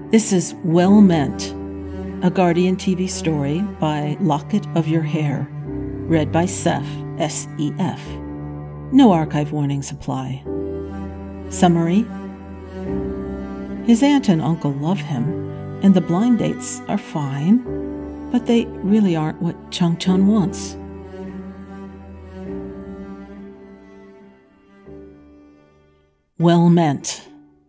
This is Well Meant, a Guardian TV story by Locket of Your Hair, read by Seth, S-E-F. No archive warnings apply. Summary: his aunt and uncle love him, and the blind dates are fine, but they really aren't what Chang-chun wants. Well Meant.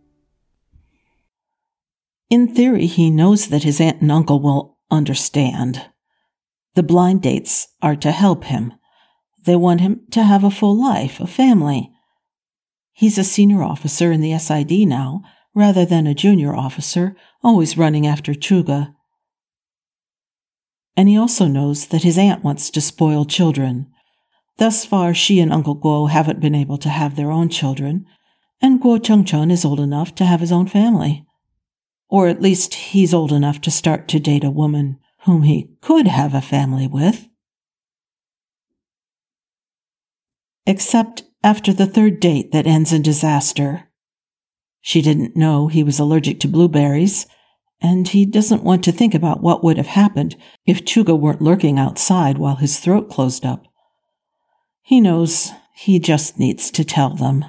In theory, he knows that his aunt and uncle will understand. The blind dates are to help him. They want him to have a full life, a family. He's a senior officer in the SID now, rather than a junior officer, always running after Chuga. And he also knows that his aunt wants to spoil children. Thus far, she and Uncle Guo haven't been able to have their own children, and Guo Changchun is old enough to have his own family. Or at least he's old enough to start to date a woman whom he could have a family with. Except after the third date that ends in disaster. She didn't know he was allergic to blueberries, and he doesn't want to think about what would have happened if Chuga weren't lurking outside while his throat closed up. He knows he just needs to tell them.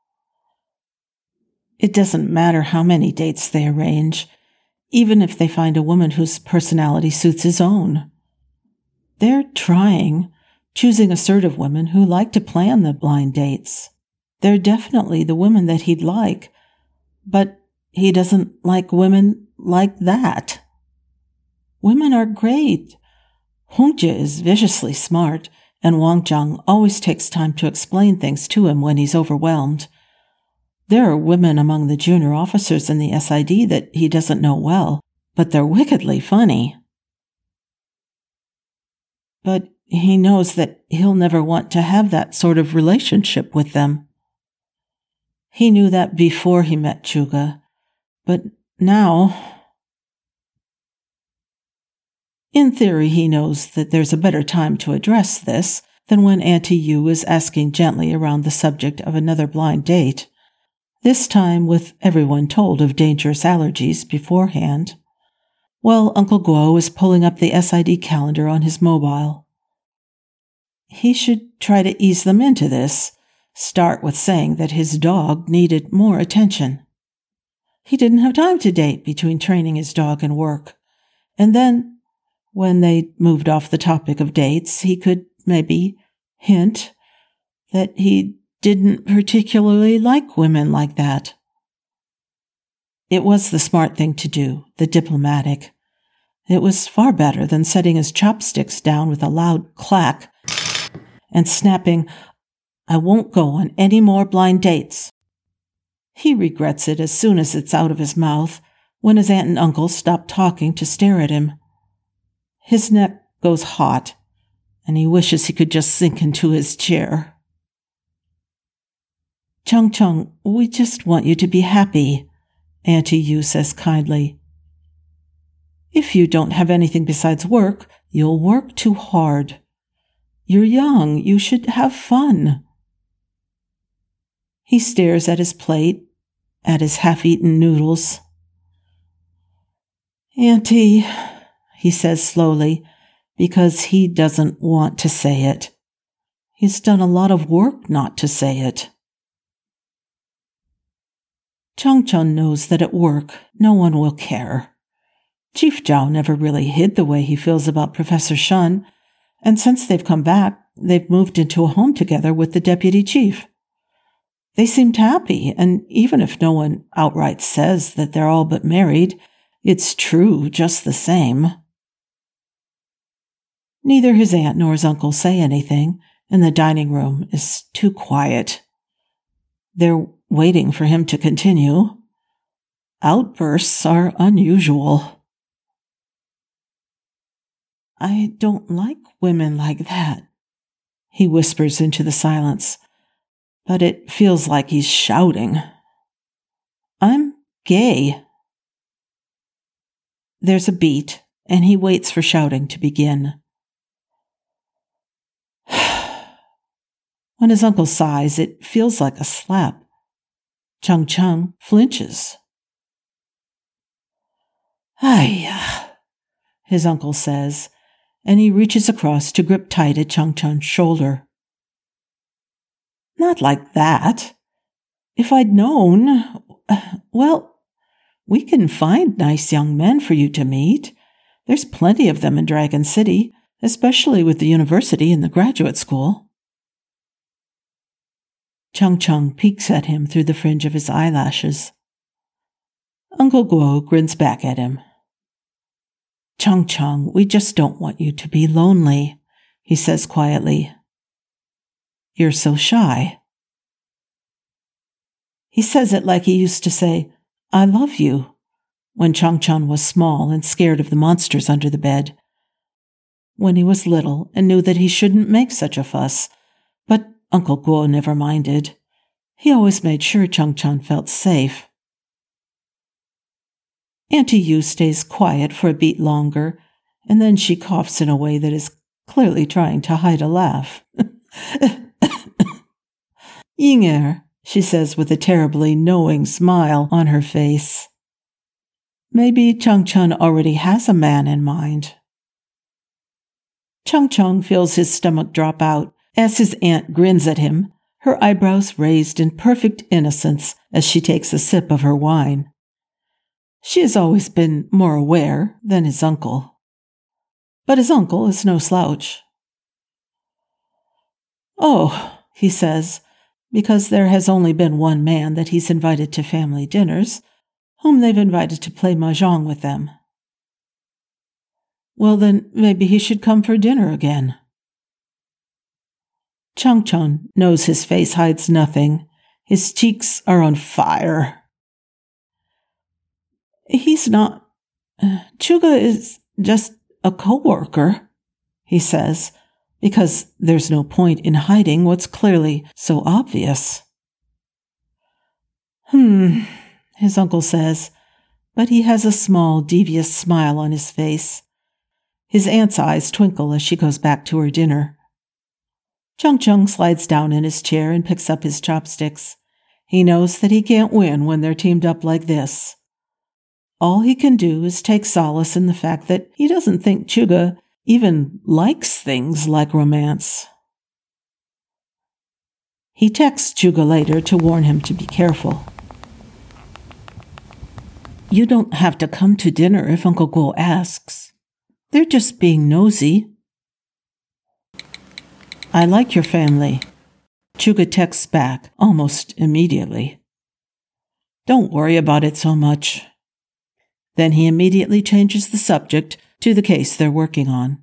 It doesn't matter how many dates they arrange, even if they find a woman whose personality suits his own. They're trying, choosing assertive women who like to plan the blind dates. They're definitely the women that he'd like, but he doesn't like women like that. Women are great. Hongjie is viciously smart, and Wang Zhang always takes time to explain things to him when he's overwhelmed. There are women among the junior officers in the SID that he doesn't know well, but they're wickedly funny. But he knows that he'll never want to have that sort of relationship with them. He knew that before he met Chuga, but now... In theory, he knows that there's a better time to address this than when Auntie Yu is asking gently around the subject of another blind date. This time with everyone told of dangerous allergies beforehand, while Uncle Guo is pulling up the SID calendar on his mobile. He should try to ease them into this, start with saying that his dog needed more attention. He didn't have time to date between training his dog and work, and then, when they moved off the topic of dates, he could maybe hint that he didn't particularly like women like that. It was the smart thing to do, the diplomatic. It was far better than setting his chopsticks down with a loud clack and snapping, "I won't go on any more blind dates." He regrets it as soon as it's out of his mouth, when his aunt and uncle stop talking to stare at him. His neck goes hot, and he wishes he could just sink into his chair. "Chang-chun, we just want you to be happy," Auntie Yu says kindly. "If you don't have anything besides work, you'll work too hard. You're young, you should have fun." He stares at his plate, at his half-eaten noodles. "Auntie," he says slowly, because he doesn't want to say it. He's done a lot of work not to say it. Chang-chun knows that at work, no one will care. Chief Zhao never really hid the way he feels about Professor Shun, and since they've come back, they've moved into a home together with the deputy chief. They seemed happy, and even if no one outright says that they're all but married, it's true just the same. Neither his aunt nor his uncle say anything, and the dining room is too quiet. They're waiting for him to continue. Outbursts are unusual. "I don't like women like that," he whispers into the silence, but it feels like he's shouting. "I'm gay." There's a beat, and he waits for shouting to begin. When his uncle sighs, it feels like a slap. Chang-chun flinches. Ay, his uncle says, and he reaches across to grip tight at Chung Chung's shoulder. Not like that. If I'd known, well, we can find nice young men for you to meet. There's plenty of them in Dragon City, especially with the university and the graduate school. Chung Chung peeks at him through the fringe of his eyelashes. Uncle Guo grins back at him. Chung Chung, we just don't want you to be lonely, he says quietly. You're so shy. He says it like he used to say, I love you, when Chung Chung was small and scared of the monsters under the bed. When he was little and knew that he shouldn't make such a fuss, but Uncle Guo never minded. He always made sure Chung Chung felt safe. Auntie Yu stays quiet for a beat longer, and then she coughs in a way that is clearly trying to hide a laugh. Ying-er, she says with a terribly knowing smile on her face. Maybe Chung Chung already has a man in mind. Chung Chung feels his stomach drop out as his aunt grins at him, her eyebrows raised in perfect innocence as she takes a sip of her wine. She has always been more aware than his uncle. But his uncle is no slouch. Oh, he says, because there has only been one man that he's invited to family dinners, whom they've invited to play mahjong with them. Well, then maybe he should come for dinner again. Chung Chung knows his face hides nothing. His cheeks are on fire. He's not. Chuga is just a co-worker, he says, because there's no point in hiding what's clearly so obvious. His uncle says, but he has a small, devious smile on his face. His aunt's eyes twinkle as she goes back to her dinner. Chung Chung slides down in his chair and picks up his chopsticks. He knows that he can't win when they're teamed up like this. All he can do is take solace in the fact that he doesn't think Chuga even likes things like romance. He texts Chuga later to warn him to be careful. You don't have to come to dinner if Uncle Guo asks. They're just being nosy. I like your family. Chuga texts back almost immediately. Don't worry about it so much. Then he immediately changes the subject to the case they're working on.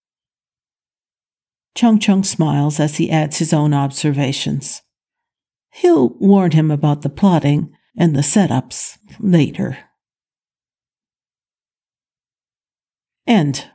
Chung Chung smiles as he adds his own observations. He'll warn him about the plotting and the setups later. End.